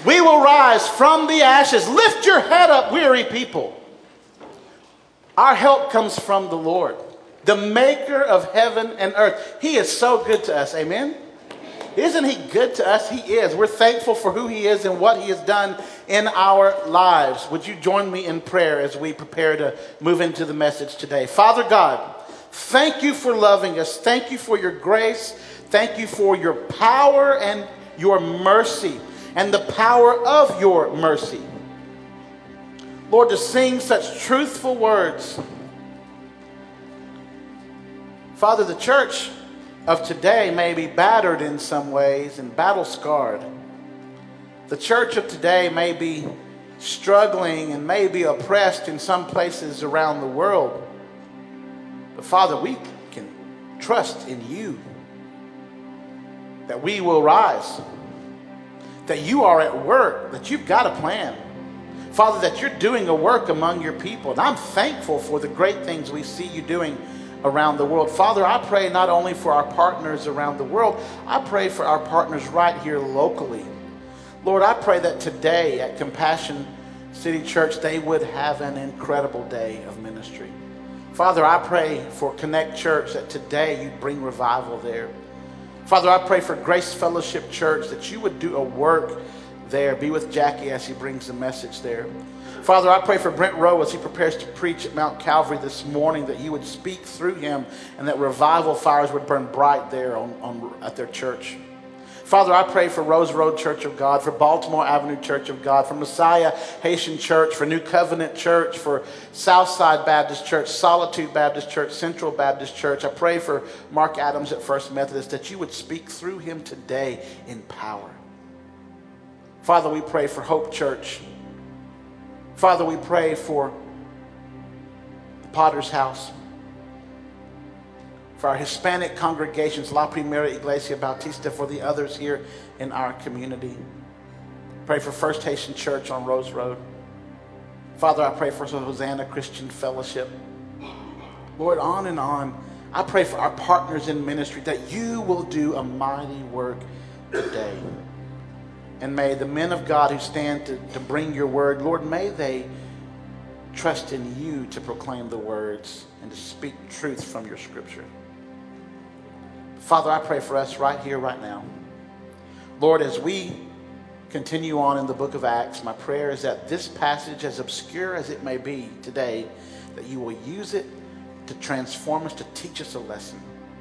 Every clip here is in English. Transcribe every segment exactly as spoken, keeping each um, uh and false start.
We will rise from the ashes. Lift your head up, weary people. Our help comes from the Lord, the maker of heaven and earth. He is so good to us. Amen? Isn't he good to us? He is. We're thankful for who he is and what he has done in our lives. Would you join me in prayer as we prepare to move into the message today? Father God, thank you for loving us. Thank you for your grace. Thank you for your power and your mercy and the power of your mercy. Lord, to sing such truthful words. Father, the church of today may be battered in some ways and battle scarred. The church of today may be struggling and may be oppressed in some places around the world. But Father, we can trust in you that we will rise, that you are at work, that you've got a plan. Father, that you're doing a work among your people. And I'm thankful for the great things we see you doing around the world. Father, I pray not only for our partners around the world, I pray for our partners right here locally. Lord, I pray that today at Compassion City Church, they would have an incredible day of ministry. Father, I pray for Connect Church that today you bring revival there. Father, I pray for Grace Fellowship Church that you would do a work there. Be with Jackie as he brings the message there. Father, I pray for Brent Rowe as he prepares to preach at Mount Calvary this morning, that you would speak through him and that revival fires would burn bright there on, on, at their church. Father, I pray for Rose Road Church of God, for Baltimore Avenue Church of God, for Messiah Haitian Church, for New Covenant Church, for Southside Baptist Church, Solitude Baptist Church, Central Baptist Church. I pray for Mark Adams at First Methodist, that you would speak through him today in power. Father, we pray for Hope Church. Father, we pray for the Potter's House, for our Hispanic congregations, La Primera Iglesia Bautista, for the others here in our community. Pray for First Haitian Church on Rose Road. Father, I pray for Hosanna Christian Fellowship. Lord, on and on. I pray for our partners in ministry, that you will do a mighty work today. And may the men of God who stand to, to bring your word, Lord, may they trust in you to proclaim the words and to speak truth from your scripture. Father, I pray for us right here, right now. Lord, as we continue on in the book of Acts, my prayer is that this passage, as obscure as it may be today, that you will use it to transform us, to teach us a lesson.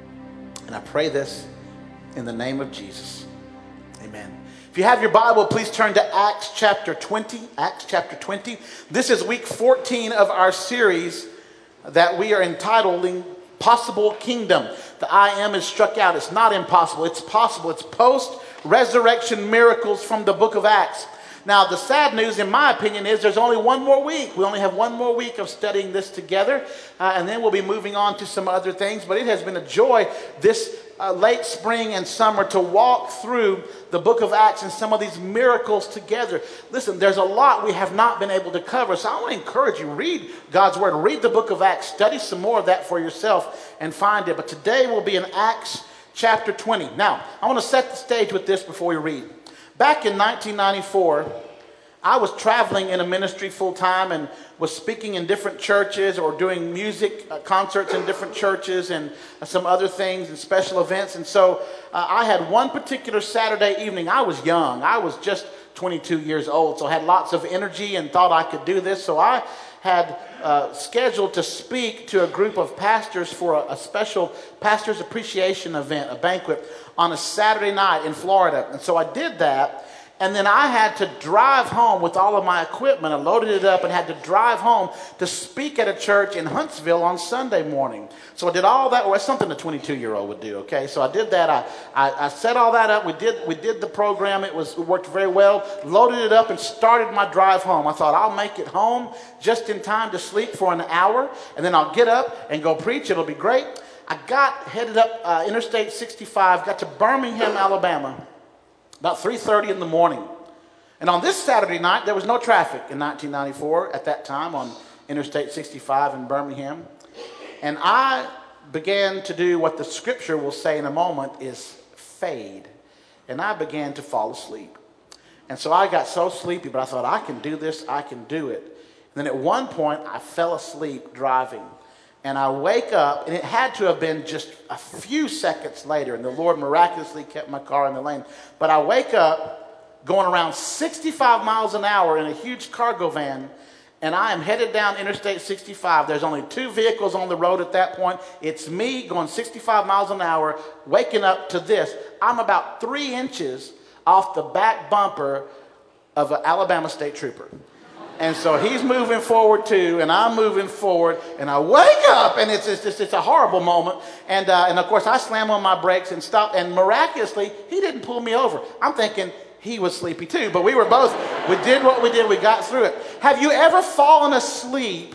And I pray this in the name of Jesus. Amen. If you have your Bible, please turn to Acts chapter twenty. Acts chapter twenty. This is week fourteen of our series that we are entitling Possible Kingdom. The I am is struck out. It's not impossible. It's possible. It's post-resurrection miracles from the book of Acts. Now, the sad news, in my opinion, is there's only one more week. We only have one more week of studying this together, uh, and then we'll be moving on to some other things. But it has been a joy this uh, late spring and summer to walk through the book of Acts and some of these miracles together. Listen, there's a lot we have not been able to cover, so I want to encourage you, read God's word. Read the book of Acts. Study some more of that for yourself and find it. But today we'll be in Acts chapter twenty. Now, I want to set the stage with this before we read. Back in nineteen ninety-four, I was traveling in a ministry full time and was speaking in different churches or doing music uh, concerts in different churches and uh, some other things and special events. And so uh, I had one particular Saturday evening. I was young. I was just twenty-two years old, so I had lots of energy and thought I could do this. So I had uh, scheduled to speak to a group of pastors for a, a special pastor's appreciation event, a banquet, on a Saturday night in Florida. And so I did that. And then I had to drive home with all of my equipment. I loaded it up and had to drive home to speak at a church in Huntsville on Sunday morning. So I did all that. Well, it's something a twenty-two-year-old would do, okay? So I did that. I, I, I set all that up. We did we did the program. It was it worked very well. Loaded it up and started my drive home. I thought, I'll make it home just in time to sleep for an hour, and then I'll get up and go preach. It'll be great. I got headed up uh, Interstate sixty-five, got to Birmingham, Alabama, about three thirty in the morning. And on this Saturday night, there was no traffic in nineteen ninety-four at that time on Interstate sixty-five in Birmingham. And I began to do what the scripture will say in a moment is fade. And I began to fall asleep. And so I got so sleepy, but I thought, I can do this, I can do it. And then at one point, I fell asleep driving. And I wake up, and it had to have been just a few seconds later, and the Lord miraculously kept my car in the lane. But I wake up going around sixty-five miles an hour in a huge cargo van, and I am headed down Interstate sixty-five. There's only two vehicles on the road at that point. It's me going sixty-five miles an hour, waking up to this. I'm about three inches off the back bumper of an Alabama State Trooper. And so he's moving forward too, and I'm moving forward, and I wake up, and it's it's, just, it's a horrible moment. And uh, and of course I slam on my brakes and stop, and miraculously he didn't pull me over. I'm thinking he was sleepy too, but we were both, we did what we did, we got through it. Have you ever fallen asleep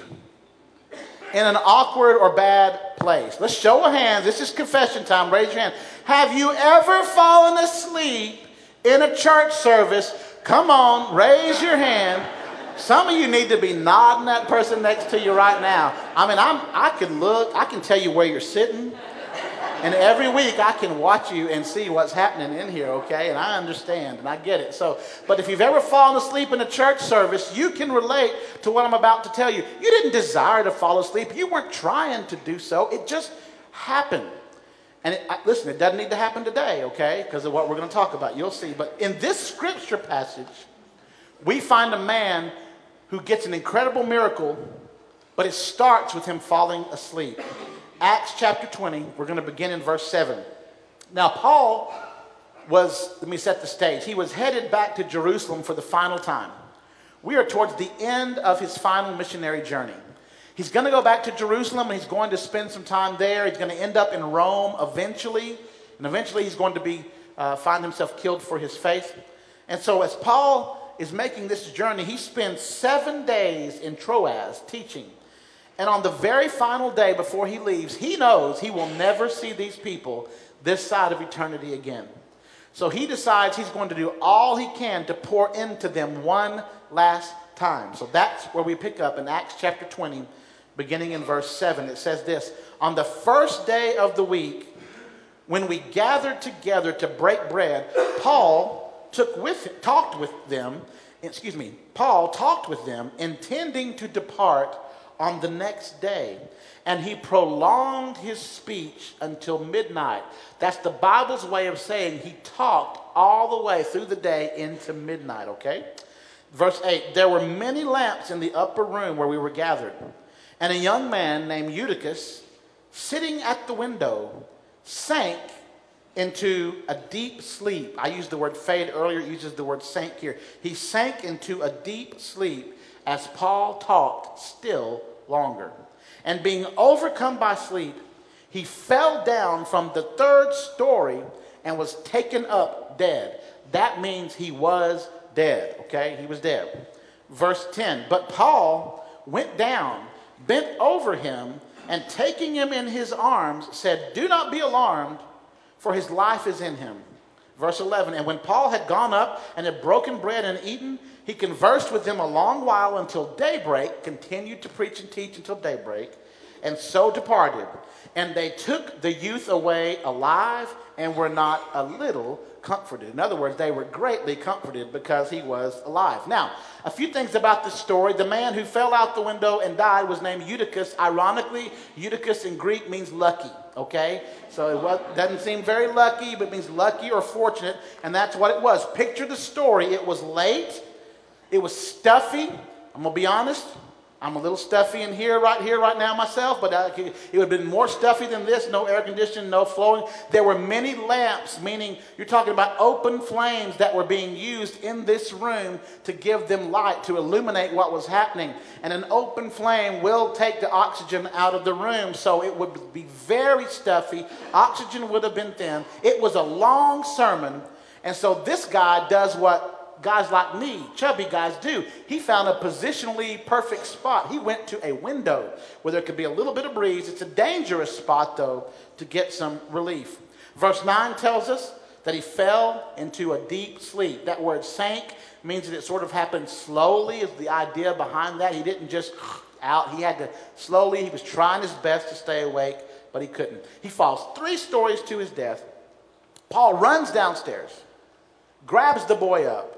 in an awkward or bad place? Let's show of hands. This is confession time. Raise your hand. Have you ever fallen asleep in a church service? Come on, raise your hand. Some of you need to be nodding that person next to you right now. I mean, I'm, I can look, I can tell you where you're sitting. And every week I can watch you and see what's happening in here, okay? And I understand and I get it. So, but if you've ever fallen asleep in a church service, you can relate to what I'm about to tell you. You didn't desire to fall asleep. You weren't trying to do so. It just happened. And it, listen, it doesn't need to happen today, okay? Because of what we're going to talk about. You'll see. But in this scripture passage, we find a man who gets an incredible miracle, but it starts with him falling asleep. Acts chapter twenty, we're going to begin in verse seven. Now, Paul was, let me set the stage, he was headed back to Jerusalem for the final time. We are towards the end of his final missionary journey. He's going to go back to Jerusalem, and he's going to spend some time there. He's going to end up in Rome eventually, and eventually he's going to be uh, find himself killed for his faith. And so as Paul is making this journey, he spends seven days in Troas teaching. And on the very final day before he leaves, he knows he will never see these people this side of eternity again. So he decides he's going to do all he can to pour into them one last time. So that's where we pick up in Acts chapter twenty, beginning in verse seven. It says this: on the first day of the week, when we gathered together to break bread, Paul took with talked with them, excuse me, Paul talked with them, intending to depart on the next day. And he prolonged his speech until midnight. That's the Bible's way of saying he talked all the way through the day into midnight, okay? Verse eight, there were many lamps in the upper room where we were gathered. And a young man named Eutychus, sitting at the window, sank into a deep sleep. I used the word fade earlier. It uses the word sank here. He sank into a deep sleep as Paul talked still longer. And being overcome by sleep, he fell down from the third story and was taken up dead. That means he was dead, okay? He was dead. Verse ten, but Paul went down, bent over him, and taking him in his arms, said, do not be alarmed, for his life is in him. Verse eleven, and when Paul had gone up and had broken bread and eaten, he conversed with them a long while until daybreak, continued to preach and teach until daybreak, and so departed. And they took the youth away alive and were not a little comforted. In other words, they were greatly comforted because he was alive. Now, a few things about this story. The man who fell out the window and died was named Eutychus. Ironically, Eutychus in Greek means lucky, okay? So it was, doesn't seem very lucky, but it means lucky or fortunate, and that's what it was. Picture the story. It was late. It was stuffy. I'm going to be honest. I'm a little stuffy in here, right here, right now myself, but I, it would have been more stuffy than this. No air conditioning, no flowing. There were many lamps, meaning you're talking about open flames that were being used in this room to give them light, to illuminate what was happening. And an open flame will take the oxygen out of the room, so it would be very stuffy. Oxygen would have been thin. It was a long sermon, and so this guy does what guys like me, chubby guys, do. He found a positionally perfect spot. He went to a window where there could be a little bit of breeze. It's a dangerous spot, though, to get some relief. Verse nine tells us that he fell into a deep sleep. That word sank means that it sort of happened slowly, is the idea behind that. He didn't just out. He had to slowly, he was trying his best to stay awake, but he couldn't. He falls three stories to his death. Paul runs downstairs, grabs the boy up,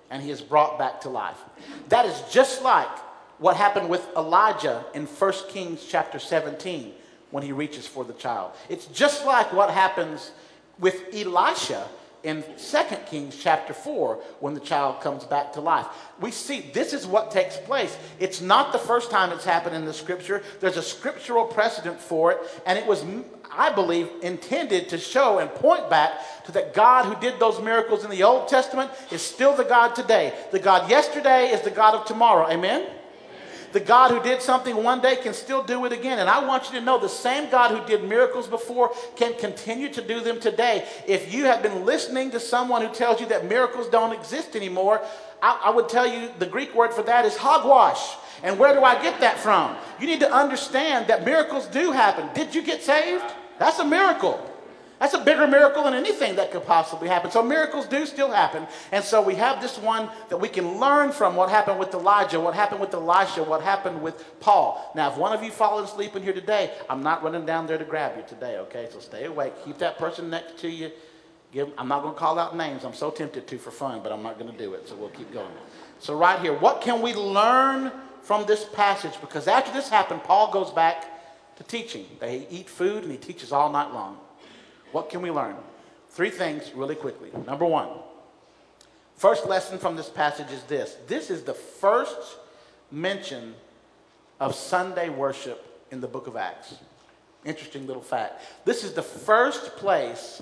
and he is brought back to life. That is just like what happened with Elijah in First Kings chapter seventeen when he reaches for the child. It's just like what happens with Elisha in Second Kings chapter four when the child comes back to life. We see this is what takes place. It's not the first time it's happened in the scripture. There's a scriptural precedent for it, and it was, I believe, intended to show and point back to that God who did those miracles in the Old Testament is still the God today. The God yesterday is the God of tomorrow. Amen? The God who did something one day can still do it again. And I want you to know the same God who did miracles before can continue to do them today. If you have been listening to someone who tells you that miracles don't exist anymore, I, I would tell you the Greek word for that is hogwash. And where do I get that from? You need to understand that miracles do happen. Did you get saved? That's a miracle. That's a bigger miracle than anything that could possibly happen. So miracles do still happen. And so we have this one that we can learn from what happened with Elijah, what happened with Elisha, what happened with Paul. Now, if one of you fallen asleep in here today, I'm not running down there to grab you today, okay? So stay awake. Keep that person next to you. Give, I'm not going to call out names. I'm so tempted to for fun, but I'm not going to do it. So we'll keep going. So right here, what can we learn from this passage? Because after this happened, Paul goes back to teaching. They eat food and he teaches all night long. What can we learn? Three things really quickly. Number one, first lesson from this passage is this. This is the first mention of Sunday worship in the book of Acts. Interesting little fact. This is the first place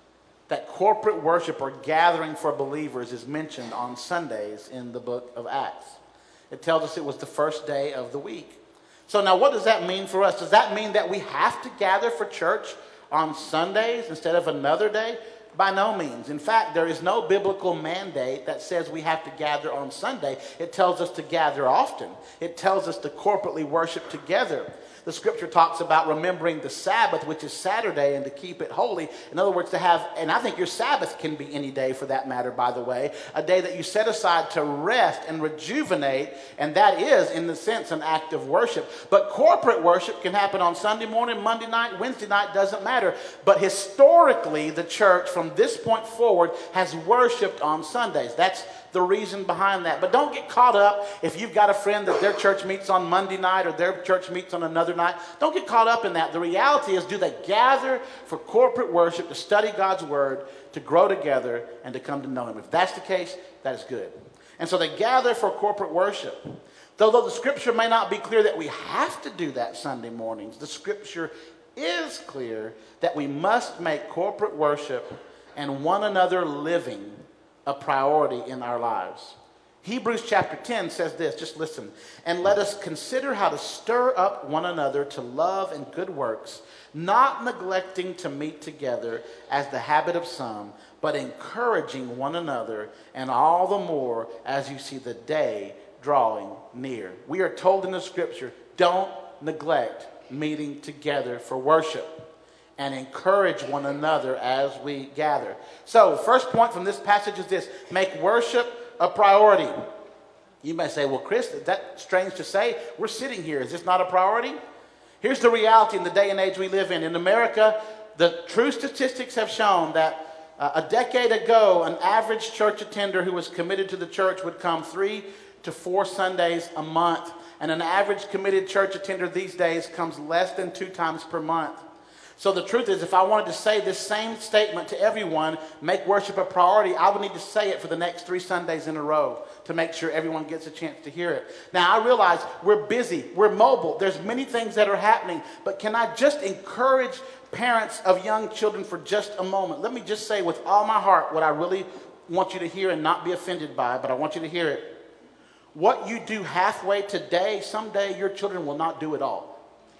that corporate worship or gathering for believers is mentioned on Sundays in the book of Acts. It tells us it was the first day of the week. So now what does that mean for us? Does that mean that we have to gather for church on Sundays instead of another day? By no means. In fact, there is no biblical mandate that says we have to gather on Sunday. It tells us to gather often. It tells us to corporately worship together. The scripture talks about remembering the Sabbath, which is Saturday, and to keep it holy. In other words, to have, and I think your Sabbath can be any day for that matter, by the way, a day that you set aside to rest and rejuvenate, and that is, in the sense, an act of worship. But corporate worship can happen on Sunday morning, Monday night, Wednesday night, doesn't matter. But historically, the church, from this point forward, has worshiped on Sundays. That's the reason behind that. But don't get caught up if you've got a friend that their church meets on Monday night or their church meets on another night. Don't get caught up in that. The reality is, do they gather for corporate worship to study God's word, to grow together, and to come to know him? If that's the case, that is good. And so they gather for corporate worship. Though, though the scripture may not be clear that we have to do that Sunday mornings, the scripture is clear that we must make corporate worship and one another living a priority in our lives. Hebrews chapter ten says this, just listen. And let us consider how to stir up one another to love and good works, not neglecting to meet together as the habit of some, but encouraging one another, and all the more as you see the day drawing near. We are told in the scripture, don't neglect meeting together for worship, and encourage one another as we gather. So, first point from this passage is this: make worship a priority. You may say, well, Chris, that's strange to say. We're sitting here. Is this not a priority? Here's the reality in the day and age we live in. In America, the true statistics have shown that uh, a decade ago, an average church attender who was committed to the church would come three to four Sundays a month. And an average committed church attender these days comes less than two times per month. So the truth is, if I wanted to say this same statement to everyone, make worship a priority, I would need to say it for the next three Sundays in a row to make sure everyone gets a chance to hear it. Now, I realize we're busy, we're mobile, there's many things that are happening, but can I just encourage parents of young children for just a moment? Let me just say with all my heart what I really want you to hear and not be offended by, but I want you to hear it. What you do halfway today, someday your children will not do at all.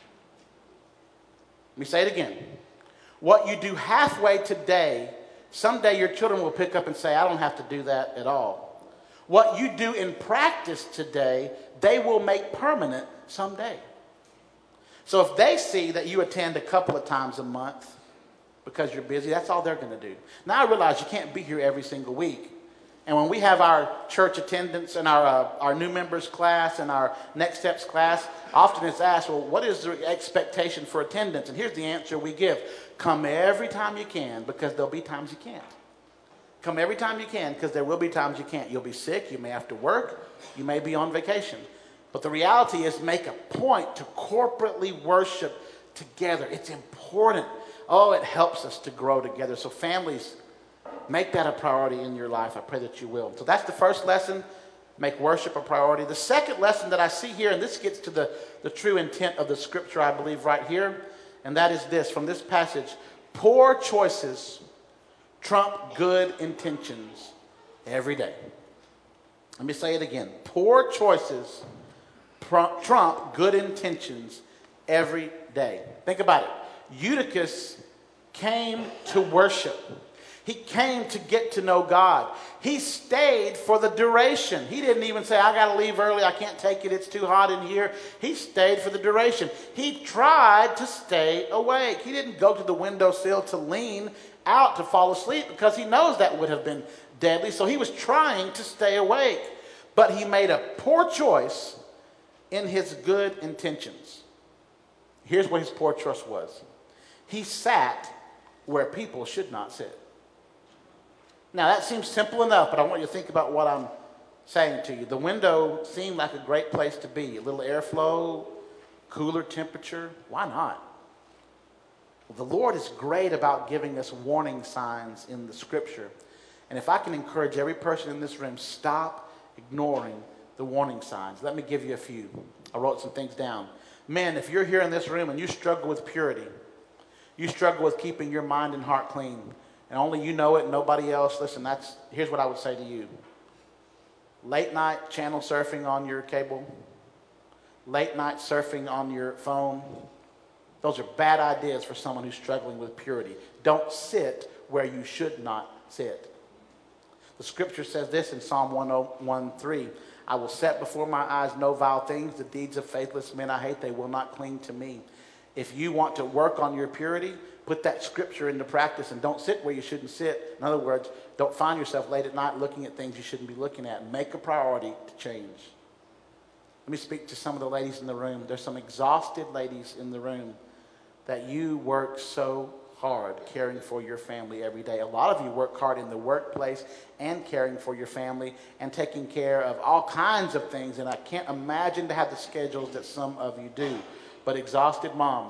Let me say it again. What you do halfway today, someday your children will pick up and say, I don't have to do that at all. What you do in practice today, they will make permanent someday. So if they see that you attend a couple of times a month because you're busy, that's all they're going to do. Now I realize you can't be here every single week. And when we have our church attendance and our uh, our new members class and our next steps class, often it's asked, well, what is the expectation for attendance? And here's the answer we give. Come every time you can, because there'll be times you can't. Come every time you can, because there will be times you can't. You'll be sick. You may have to work. You may be on vacation. But the reality is, make a point to corporately worship together. It's important. Oh, it helps us to grow together. So families, make that a priority in your life. I pray that you will. So that's the first lesson. Make worship a priority. The second lesson that I see here, and this gets to the, the true intent of the scripture, I believe, right here, and that is this, from this passage: poor choices trump good intentions every day. Let me say it again. Poor choices trump good intentions every day. Think about it. Eutychus came to worship. He came to get to know God. He stayed for the duration. He didn't even say, I got to leave early. I can't take it. It's too hot in here. He stayed for the duration. He tried to stay awake. He didn't go to the windowsill to lean out to fall asleep, because he knows that would have been deadly. So he was trying to stay awake. But he made a poor choice in his good intentions. Here's what his poor choice was. He sat where people should not sit. Now, that seems simple enough, but I want you to think about what I'm saying to you. The window seemed like a great place to be. A little airflow, cooler temperature. Why not? Well, the Lord is great about giving us warning signs in the scripture. And if I can encourage every person in this room, stop ignoring the warning signs. Let me give you a few. I wrote some things down. Men, if you're here in this room and you struggle with purity, you struggle with keeping your mind and heart clean, and only you know it and nobody else, listen, that's here's what I would say to you. Late night channel surfing on your cable, late night surfing on your phone, those are bad ideas for someone who's struggling with purity. Don't sit where you should not sit. The scripture says this in Psalm one oh one three. I will set before my eyes no vile things. The deeds of faithless men I hate, they will not cling to me. If you want to work on your purity, put that scripture into practice and don't sit where you shouldn't sit. In other words, don't find yourself late at night looking at things you shouldn't be looking at. Make a priority to change. Let me speak to some of the ladies in the room. There's some exhausted ladies in the room that you work so hard caring for your family every day. A lot of you work hard in the workplace and caring for your family and taking care of all kinds of things. And I can't imagine to have the schedules that some of you do. But exhausted moms,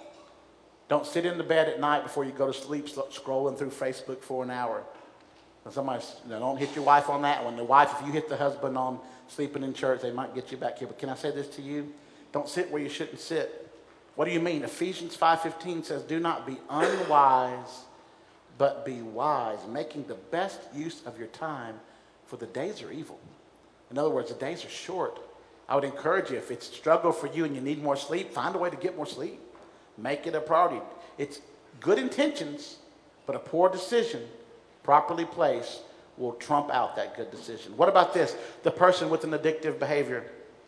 don't sit in the bed at night before you go to sleep scrolling through Facebook for an hour. Somebody, you know, don't hit your wife on that one. The wife, if you hit the husband on sleeping in church, they might get you back here. But can I say this to you? Don't sit where you shouldn't sit. What do you mean? Ephesians five fifteen says, do not be unwise, but be wise, making the best use of your time, for the days are evil. In other words, the days are short. I would encourage you, if it's a struggle for you and you need more sleep, find a way to get more sleep. Make it a priority. It's good intentions, but a poor decision, properly placed, will trump out that good decision. What about this? The person with an addictive behavior.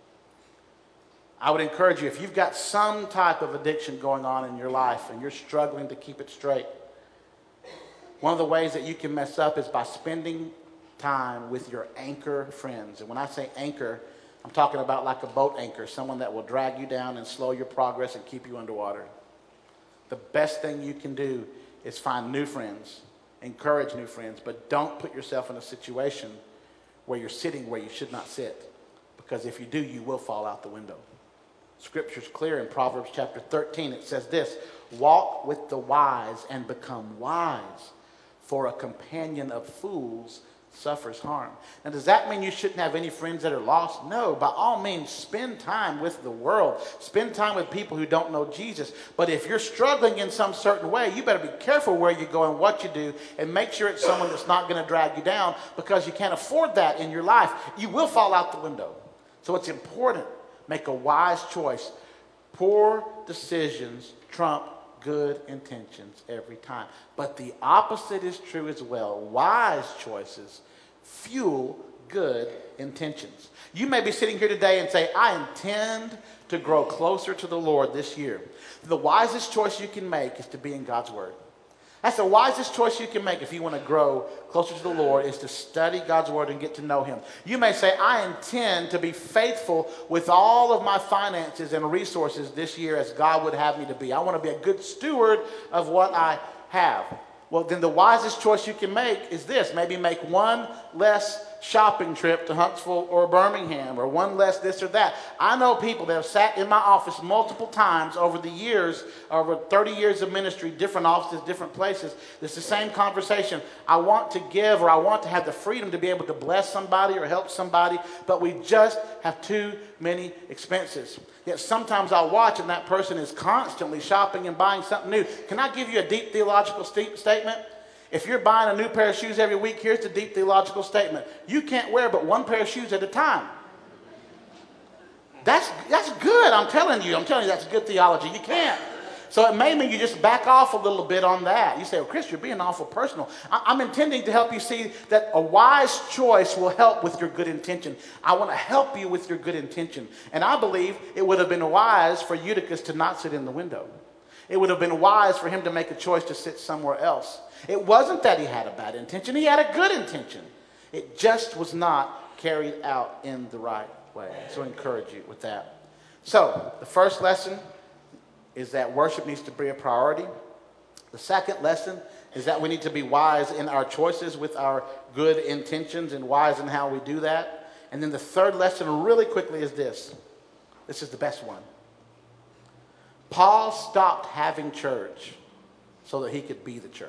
I would encourage you, if you've got some type of addiction going on in your life and you're struggling to keep it straight, one of the ways that you can mess up is by spending time with your anchor friends. And when I say anchor, I'm talking about like a boat anchor, someone that will drag you down and slow your progress and keep you underwater. The best thing you can do is find new friends, encourage new friends, but don't put yourself in a situation where you're sitting where you should not sit, because if you do, you will fall out the window. Scripture's clear in Proverbs chapter thirteen. It says this: walk with the wise and become wise, for a companion of fools suffers harm. Now, does that mean you shouldn't have any friends that are lost? No. By all means, spend time with the world. Spend time with people who don't know Jesus. But if you're struggling in some certain way, you better be careful where you go and what you do, and make sure it's someone that's not going to drag you down, because you can't afford that in your life. You will fall out the window. So it's important. Make a wise choice. Poor decisions trump good intentions every time. But the opposite is true as well. Wise choices fuel good intentions. You may be sitting here today and say, I intend to grow closer to the Lord this year. The wisest choice you can make is to be in God's Word. That's the wisest choice you can make if you want to grow closer to the Lord, is to study God's Word and get to know Him. You may say, I intend to be faithful with all of my finances and resources this year as God would have me to be. I want to be a good steward of what I have. Well, then the wisest choice you can make is this. Maybe make one less shopping trip to Huntsville or Birmingham, or one less this or that. I know people that have sat in my office multiple times over the years, over thirty years of ministry, different offices, different places. It's the same conversation. I want to give, or I want to have the freedom to be able to bless somebody or help somebody, but we just have too many expenses. Yet sometimes I'll watch and that person is constantly shopping and buying something new. Can I give you a deep theological st- statement? If you're buying a new pair of shoes every week, here's the deep theological statement. You can't wear but one pair of shoes at a time. That's, that's good, I'm telling you. I'm telling you that's good theology. You can't. So it may mean you just back off a little bit on that. You say, well, Chris, you're being awful personal. I- I'm intending to help you see that a wise choice will help with your good intention. I want to help you with your good intention. And I believe it would have been wise for Eutychus to not sit in the window. It would have been wise for him to make a choice to sit somewhere else. It wasn't that he had a bad intention. He had a good intention. It just was not carried out in the right way. So I encourage you with that. So the first lesson is that worship needs to be a priority. The second lesson is that we need to be wise in our choices with our good intentions, and wise in how we do that. And then the third lesson really quickly is this. This is the best one. Paul stopped having church so that he could be the church.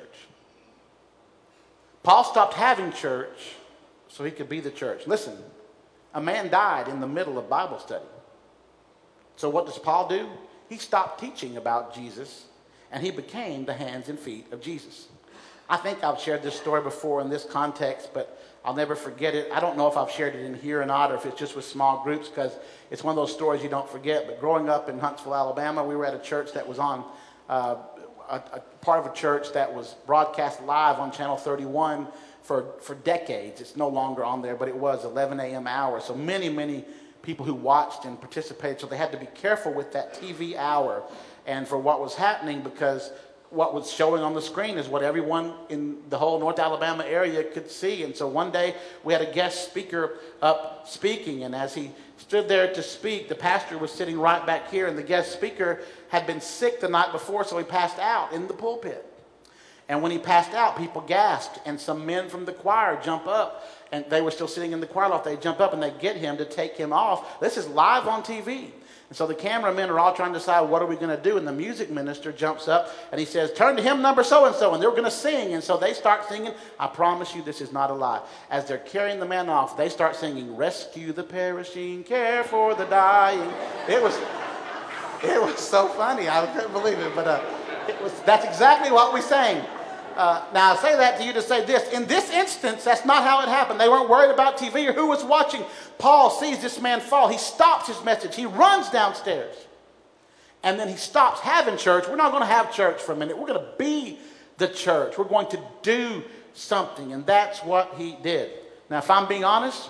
Paul stopped having church so he could be the church. Listen, a man died in the middle of Bible study. So what does Paul do? He stopped teaching about Jesus, and he became the hands and feet of Jesus. I think I've shared this story before in this context, but I'll never forget it. I don't know if I've shared it in here or not, or if it's just with small groups, because it's one of those stories you don't forget. But growing up in Huntsville, Alabama, we were at a church that was on uh, a, a part of a church that was broadcast live on Channel thirty-one for, for decades. It's no longer on there, but it was eleven a.m. hour. So many, many people who watched and participated. So they had to be careful with that T V hour and for what was happening, because what was showing on the screen is what everyone in the whole North Alabama area could see. And so one day we had a guest speaker up speaking, and as he stood there to speak, the pastor was sitting right back here, and the guest speaker had been sick the night before, so he passed out in the pulpit. And when he passed out, people gasped, and some men from the choir jump up, and they were still sitting in the choir loft. They jump up and they get him to take him off. This is live on T V. And so the cameramen are all trying to decide, what are we going to do? And the music minister jumps up and he says, turn to hymn number so-and-so. And they're going to sing. And so they start singing. I promise you this is not a lie. As they're carrying the man off, they start singing, rescue the perishing, care for the dying. It was, it was so funny. I couldn't believe it. But uh, it was, that's exactly what we sang. Uh, now, I say that to you to say this. In this instance, that's not how it happened. They weren't worried about T V or who was watching. Paul sees this man fall. He stops his message. He runs downstairs. And then he stops having church. We're not going to have church for a minute. We're going to be the church. We're going to do something. And that's what he did. Now, if I'm being honest,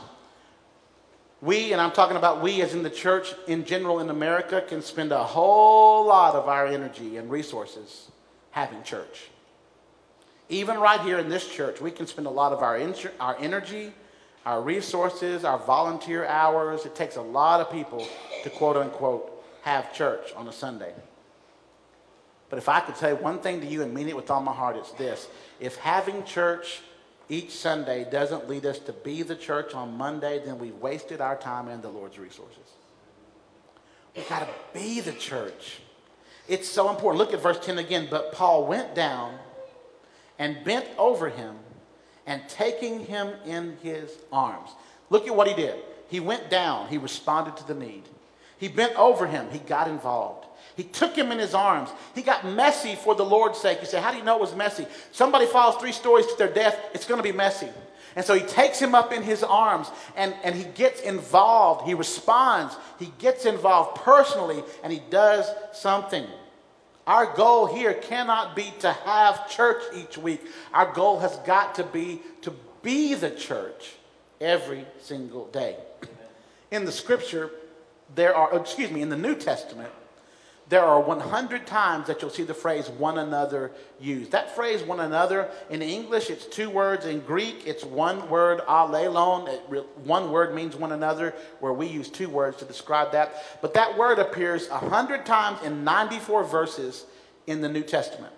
we, and I'm talking about we as in the church in general in America, can spend a whole lot of our energy and resources having church. Even right here in this church, we can spend a lot of our, insur- our energy, our resources, our volunteer hours. It takes a lot of people to, quote unquote, have church on a Sunday. But if I could say one thing to you and mean it with all my heart, it's this. If having church each Sunday doesn't lead us to be the church on Monday, then we've wasted our time and the Lord's resources. We've got to be the church. It's so important. Look at verse ten again. But Paul went down and bent over him, and taking him in his arms. Look at what he did. He went down. He responded to the need. He bent over him. He got involved. He took him in his arms. He got messy for the Lord's sake. You say, how do you know it was messy? Somebody falls three stories to their death, it's going to be messy. And so he takes him up in his arms, and, and he gets involved. He responds. He gets involved personally, and he does something. Our goal here cannot be to have church each week. Our goal has got to be to be the church every single day. In the scripture, there are, excuse me, in the New Testament, there are one hundred times that you'll see the phrase one another used. That phrase one another, in English, it's two words. In Greek, it's one word, alelon. It, one word means one another, where we use two words to describe that. But that word appears one hundred times in ninety-four verses in the New Testament.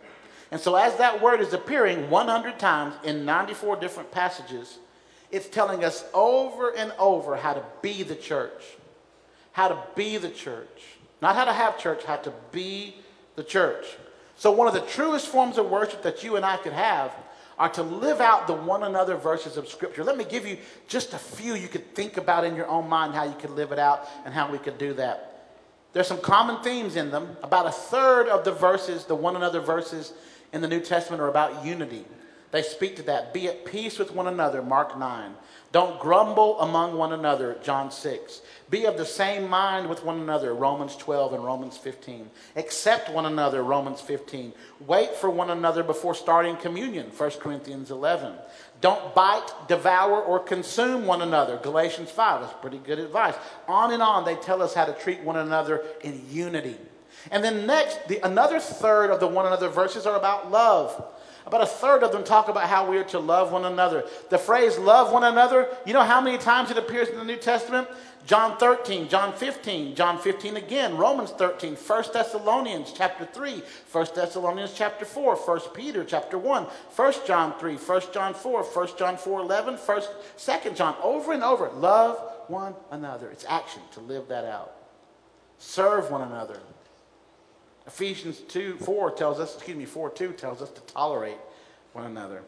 And so as that word is appearing one hundred times in ninety-four different passages, it's telling us over and over how to be the church. How to be the church. Not how to have church, how to be the church. So one of the truest forms of worship that you and I could have are to live out the one another verses of Scripture. Let me give you just a few you could think about in your own mind how you could live it out and how we could do that. There's some common themes in them. About a third of the verses, the one another verses in the New Testament, are about unity. They speak to that. Be at peace with one another, Mark nine. Don't grumble among one another, John six. Be of the same mind with one another, Romans twelve and Romans fifteen. Accept one another, Romans fifteen. Wait for one another before starting communion, First Corinthians eleven. Don't bite, devour, or consume one another, Galatians five. That's pretty good advice. On and on, they tell us how to treat one another in unity. And then next, the, another third of the one another verses are about love. About a third of them talk about how we are to love one another. The phrase love one another, you know how many times it appears in the New Testament? John thirteen, John fifteen, John fifteen again, Romans thirteen, First Thessalonians chapter three, First Thessalonians chapter four, First Peter chapter one, First John three, First John four, First John four eleven, First, Second John, over and over. Love one another. It's action to live that out. Serve one another. Ephesians two, four tells us, excuse me, four two tells us to tolerate one another.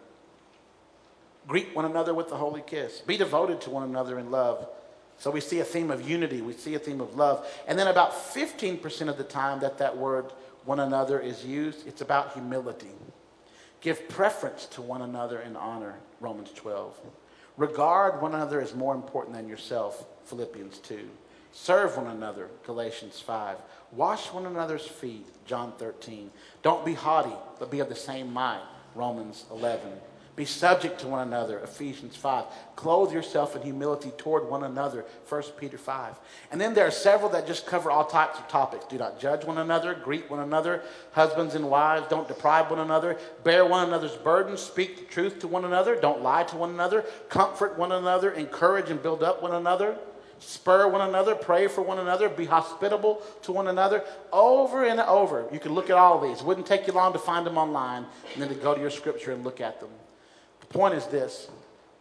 Greet one another with the holy kiss. Be devoted to one another in love. So we see a theme of unity. We see a theme of love. And then about fifteen percent of the time that that word one another is used, it's about humility. Give preference to one another in honor, Romans twelve. Regard one another as more important than yourself, Philippians two. Serve one another, Galatians five. Wash one another's feet, John thirteen. Don't be haughty, but be of the same mind, Romans eleven. Be subject to one another, Ephesians five. Clothe yourself in humility toward one another, First Peter five. And then there are several that just cover all types of topics. Do not judge one another, greet one another, husbands and wives, don't deprive one another, bear one another's burdens, speak the truth to one another, don't lie to one another, comfort one another, encourage and build up one another. Spur one another, pray for one another, be hospitable to one another, over and over. You can look at all of these. It wouldn't take you long to find them online and then to go to your scripture and look at them. The point is this.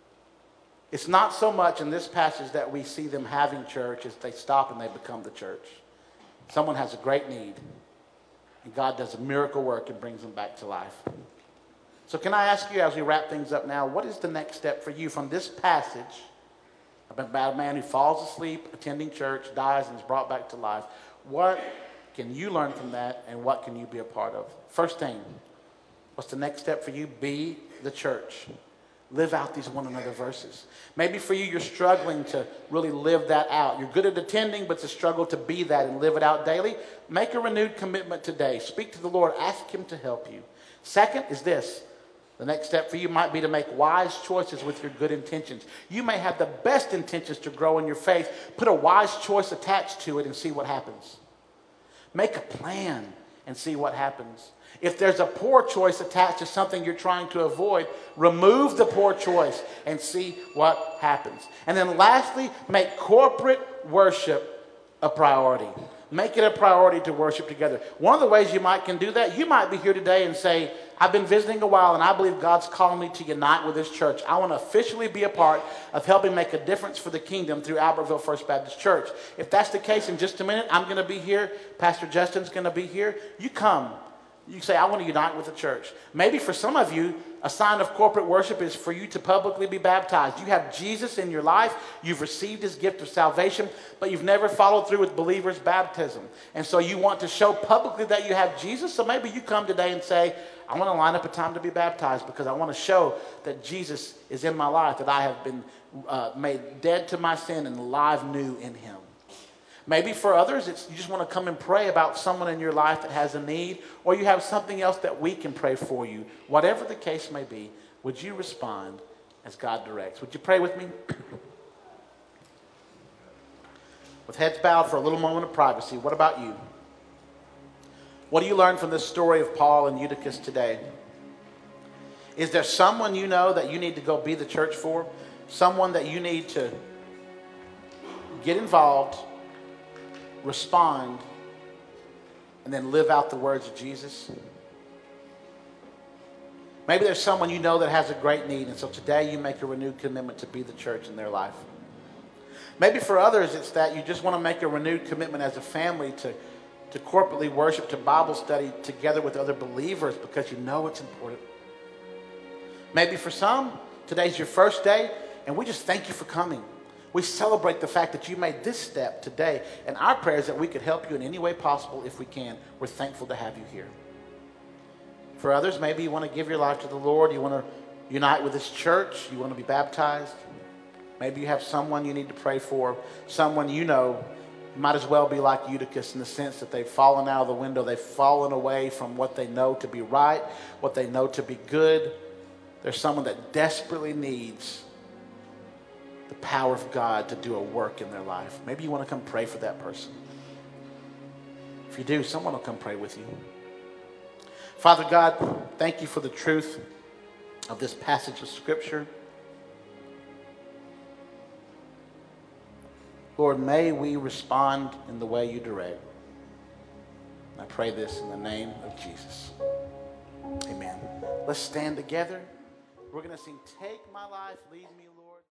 It's not so much in this passage that we see them having church as they stop and they become the church. Someone has a great need, and God does a miracle work and brings them back to life. So can I ask you as we wrap things up now, what is the next step for you from this passage about a man who falls asleep attending church, dies, and is brought back to life? What can you learn from that, and what can you be a part of? First thing, what's the next step for you? Be the church. Live out these one another verses. Maybe for you, you're struggling to really live that out. You're good at attending, but it's a struggle to be that and live it out daily. Make a renewed commitment today. Speak to the Lord. Ask Him to help you. Second is this. The next step for you might be to make wise choices with your good intentions. You may have the best intentions to grow in your faith. Put a wise choice attached to it and see what happens. Make a plan and see what happens. If there's a poor choice attached to something you're trying to avoid, remove the poor choice and see what happens. And then lastly, make corporate worship a priority. Make it a priority to worship together. One of the ways you might can do that, you might be here today and say, I've been visiting a while and I believe God's calling me to unite with this church. I want to officially be a part of helping make a difference for the kingdom through Albertville First Baptist Church. If that's the case, in just a minute, I'm going to be here. Pastor Justin's going to be here. You come. You say, I want to unite with the church. Maybe for some of you, a sign of corporate worship is for you to publicly be baptized. You have Jesus in your life. You've received His gift of salvation, but you've never followed through with believers' baptism. And so you want to show publicly that you have Jesus. So maybe you come today and say, I want to line up a time to be baptized because I want to show that Jesus is in my life, that I have been uh, made dead to my sin and alive new in Him. Maybe for others, it's you just want to come and pray about someone in your life that has a need, or you have something else that we can pray for you. Whatever the case may be, would you respond as God directs? Would you pray with me? With heads bowed for a little moment of privacy, what about you? What do you learn from this story of Paul and Eutychus today? Is there someone you know that you need to go be the church for? Someone that you need to get involved, respond, and then live out the words of Jesus? Maybe there's someone you know that has a great need, and so today you make a renewed commitment to be the church in their life. Maybe for others, it's that you just want to make a renewed commitment as a family to, to corporately worship, to Bible study together with other believers because you know it's important. Maybe for some, today's your first day, and we just thank you for coming. We celebrate the fact that you made this step today, and our prayer is that we could help you in any way possible if we can. We're thankful to have you here. For others, maybe you want to give your life to the Lord. You want to unite with this church. You want to be baptized. Maybe you have someone you need to pray for, someone you know might as well be like Eutychus in the sense that they've fallen out of the window. They've fallen away from what they know to be right, what they know to be good. There's someone that desperately needs the power of God to do a work in their life. Maybe you want to come pray for that person. If you do, someone will come pray with you. Father God, thank you for the truth of this passage of Scripture. Lord, may we respond in the way you direct. I pray this in the name of Jesus. Amen. Let's stand together. We're going to sing, Take My Life, Lead Me.